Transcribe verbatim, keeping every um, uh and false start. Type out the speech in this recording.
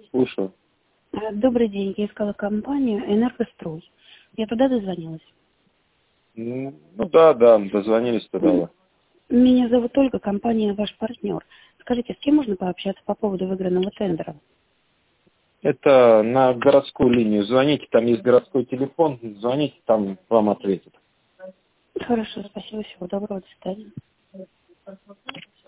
Слушаю. Э, Добрый день. Я искала компанию «Энергострой». Я туда дозвонилась. Ну ну да, да, дозвонились туда. М, Да. Меня зовут Ольга, компания «Ваш партнер». Скажите, с кем можно пообщаться по поводу выигранного тендера? Это на городскую линию. Звоните, там есть городской телефон. Звоните, там вам ответят. Хорошо, спасибо, всего доброго, до свидания.